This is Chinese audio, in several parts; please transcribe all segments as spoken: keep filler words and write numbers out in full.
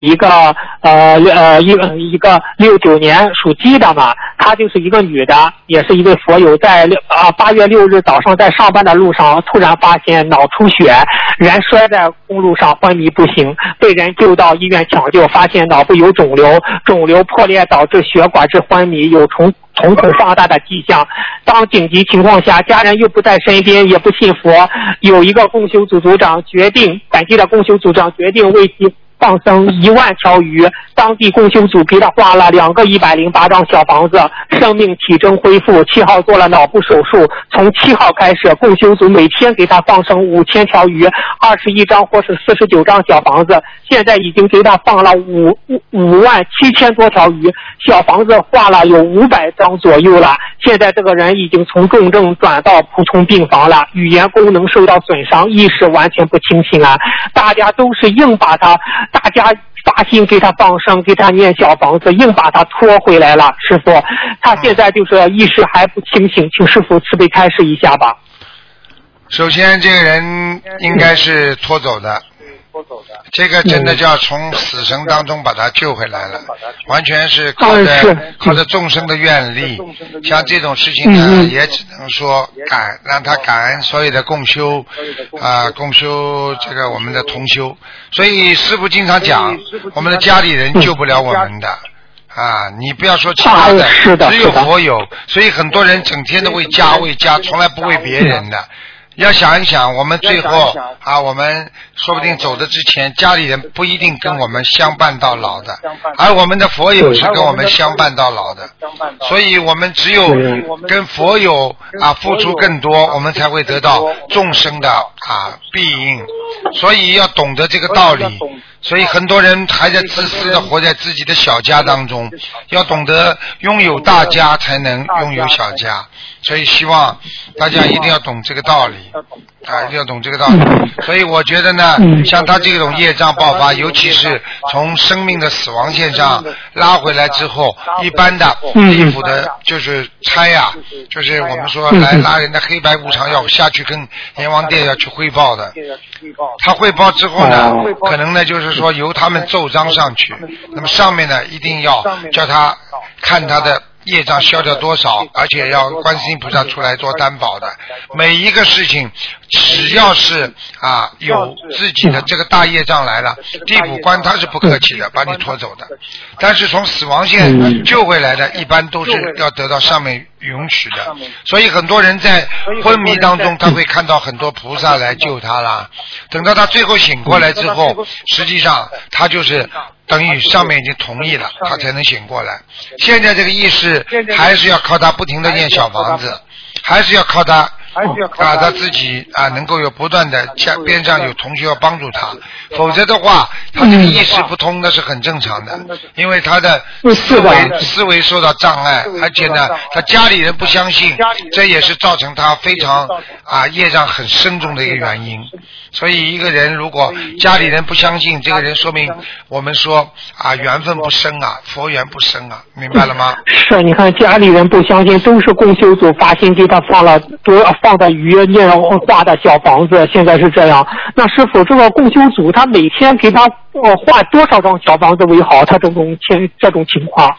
一个呃呃一个一个六九年属鸡的嘛，她就是一个女的，也是一位佛友，在六啊八月六日早上在上班的路上突然发现脑出血，人摔在公路上昏迷不醒，被人救到医院抢救，发现脑部有肿瘤，肿瘤破裂导致血管致昏迷，有重瞳孔放大的迹象。当紧急情况下，家人又不在身边，也不信佛，有一个共修组组长决定，本地的共修组长决定为其放生一万条鱼，当地共修组给他画了两个一百零八张小房子，生命体征恢复。七号做了脑部手术，从七号开始，共修组每天给他放生五千条鱼，二十一张或是四十九张小房子，现在已经给他放了五五五万七千多条鱼，小房子画了有五百张左右了。现在这个人已经从重症转到普通病房了，语言功能受到损伤，意识完全不清醒啊！大家都是硬把他。大家发心给他放生，给他念小房子，硬把他拖回来了。师父，他现在就是意识还不清醒，请师父慈悲开示一下吧。 首先，这个人应该是拖走的，这个真的就要从死神当中把他救回来了，完全是靠着靠着众生的愿力。像这种事情呢，也只能说感让他感恩所有的共修啊、呃，共修这个我们的同修。所以师父经常讲，我们的家里人救不了我们的。啊，你不要说其他的，只有佛有，所以很多人整天都为家为家，从来不为别人的。要想一想，我们最后啊，我们说不定走的之前，家里人不一定跟我们相伴到老的，而我们的佛友是跟我们相伴到老的，所以我们只有跟佛友啊付出更多，我们才会得到众生的啊庇应，所以要懂得这个道理。所以很多人还在自私的活在自己的小家当中，要懂得拥有大家才能拥有小家，所以希望大家一定要懂这个道理啊，一定要懂这个道理。所以我觉得呢，像他这种业障爆发，尤其是从生命的死亡线上拉回来之后，一般的地府的就是差呀、啊，就是我们说来拉人的黑白无常要下去跟阎王殿要去汇报的。他汇报之后呢，可能呢就是说由他们奏章上去，那么上面呢一定要叫他看他的业障消掉多少，而且要观世音菩萨出来做担保的。每一个事情只要是啊有自己的这个大业障来了，地府官他是不客气的把你拖走的，但是从死亡线救回来的一般都是要得到上面允许的。所以很多人在昏迷当中他会看到很多菩萨来救他了，等到他最后醒过来之后，实际上他就是等于上面已经同意了，他才能醒过来。现在这个意识还是要靠他不停的念小房子，还是要靠他啊，他自己啊能够有不断的家边上有同学要帮助他，否则的话他这个意识不通那是很正常的，因为他的思维思维受到障碍，而且呢他家里人不相信，这也是造成他非常啊业障很深重的一个原因。所以一个人如果家里人不相信，这个人说明我们说啊缘分不深啊，佛缘不深啊，明白了吗？ 是，你看家里人不相信，都是共修组发心给他放了多放的鱼念画的小房子，现在是这样。那师傅，这个共修组他每天给他呃画多少张小房子为好？他这种情这种情况？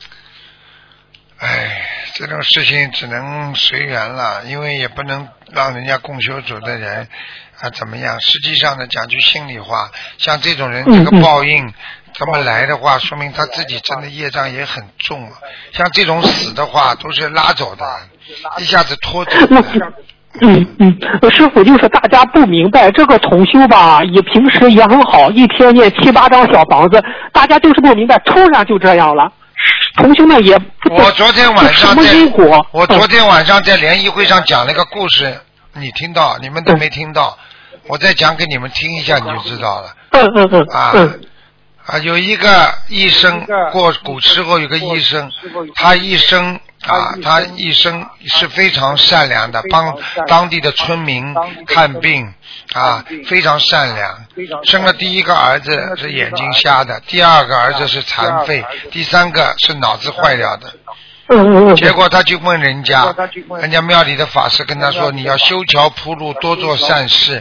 哎，这种事情只能随缘了，因为也不能让人家共修组的人啊怎么样。实际上呢，讲句心里话，像这种人这个报应这么来的话，说明他自己真的业障也很重啊。像这种死的话都是拉走的，一下子拖走的。 嗯嗯，师傅，就是大家不明白这个同修吧，也平时也很好，一天念七八张小房子，大家就是不明白，突然就这样了。同修们也不我昨天晚上在因果我昨天晚上在联谊会上讲了一个故事，你听到，你们都没听到，我再讲给你们听一下你就知道了。 嗯嗯嗯啊啊，有一个医生，过古时候有个医生，他一生啊，他一生是非常善良的，帮当地的村民看病啊，非常善良。生了第一个儿子是眼睛瞎的，第二个儿子是残废，第三个是脑子坏掉的。结果他就问人家，人家庙里的法师跟他说，你要修桥铺路，多做善事，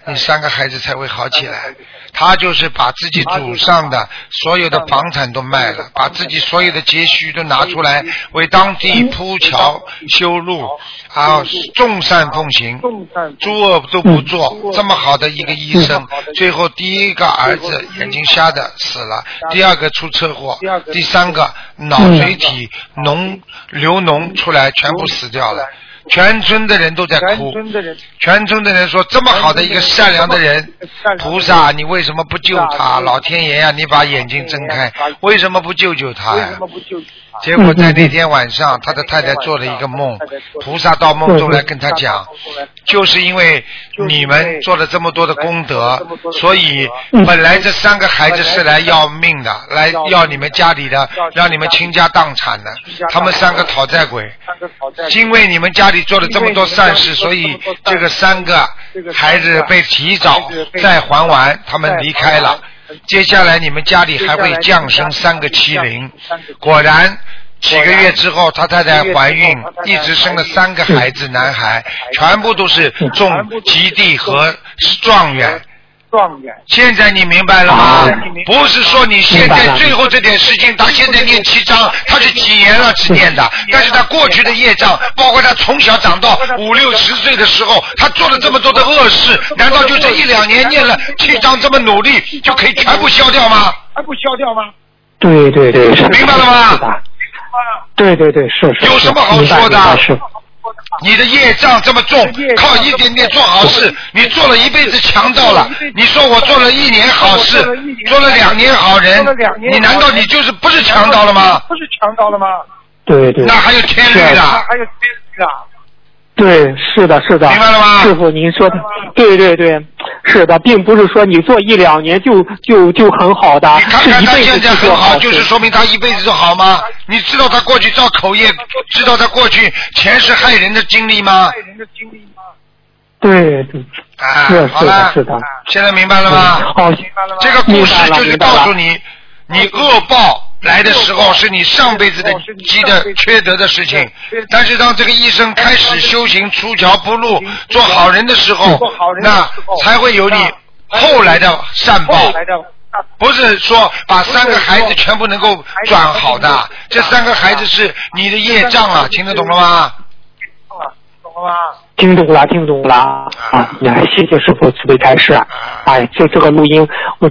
你三个孩子才会好起来。他就是把自己祖上的所有的房产都卖了，把自己所有的积蓄都拿出来为当地铺桥修路啊，众善奉行，诸恶都不做。这么好的一个医生，最后第一个儿子眼睛瞎的死了，第二个出车祸，第三个脑髓体脓流脓出来，全部死掉了。全村的人都在哭，全村的人说这么好的一个善良的人，菩萨你为什么不救他？老天爷呀、啊、你把眼睛睁开，为什么不救救他呀？结果在那天晚上他的太太做了一个梦，菩萨到梦中来跟他讲，就是因为你们做了这么多的功德，所以本来这三个孩子是来要命的，来要你们家里的，让你们倾家荡产的，他们三个讨债鬼，因为你们家里做了这么多善事，所以这个三个孩子被提早再还完，他们离开了。接下来你们家里还会降生三个欺凌，果然几个月之后他太太怀孕，一直生了三个孩子，男孩全部都是中吉地和状元。现在你明白了吗？不是说你现在最后这点事情，他现在念七章，他是几年了只念的，但是他过去的业障，包括他从小长到五六十岁的时候，他做了这么多的恶事，难道就这一两年念了七章这么努力就可以全部消掉吗？还不消掉吗？ 对对对，是明白了吗？ 对对对，是是。 有什么好说的？你的业障这么重，靠一点点做好事，你做了一辈子强盗了。你说我做了一年好事，做了两年好人，你难道你就是不是强盗了吗？ 不是强盗了吗？ 对对。 那还有天律的。 还有天律的。 对，是的，是的。 明白了吗？ 师傅，您说的，对对对，是的，并不是说你做一两年就就就很好的， 你看看他现在很好， 就就是说明他一辈子就好吗？你知道他过去造口业，知道他过去前世害人的经历吗？ 害人的经历吗？ 对对， 啊， 是是的， 是的。 现在明白了吗？ 好， 这个故事就是告诉你，你恶报来的时候是你上辈子的积的缺德的事情，但是当这个医生开始修行出桥铺路做好人的时候，那才会有你后来的善报。不是说把三个孩子全部能够转好的，这三个孩子是你的业障啊，听得懂了吗？ 懂了吗？ 听懂了，听懂了啊！谢谢师傅慈悲开示。哎，这这个录音我